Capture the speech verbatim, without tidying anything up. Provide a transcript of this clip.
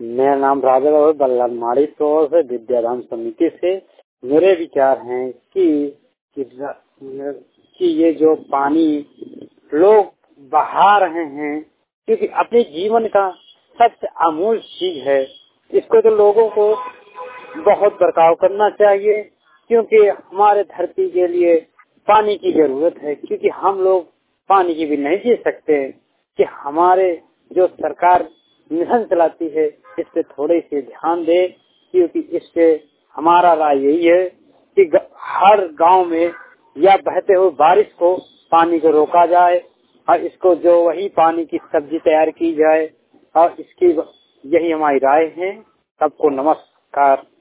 मेरा नाम राजा और बल्लमाड़ी तौर से विद्याधाम समिति से। मेरे विचार हैं कि कि, कि ये जो पानी लोग बहा रहे हैं, क्योंकि अपने जीवन का सबसे अमूल्य चीज है, इसको तो लोगों को बहुत बर्ताव करना चाहिए, क्योंकि हमारे धरती के लिए पानी की जरूरत है। क्योंकि हम लोग पानी की भी नहीं जी सकते कि हमारे जो सरकार मिशन चलाती है इस पे थोड़े से ध्यान दे, क्योंकि इससे हमारा राय यही है कि हर गांव में या बहते हुए बारिश को पानी को रोका जाए और इसको जो वही पानी की सब्जी तैयार की जाए, और इसकी यही हमारी राय है। सबको नमस्कार।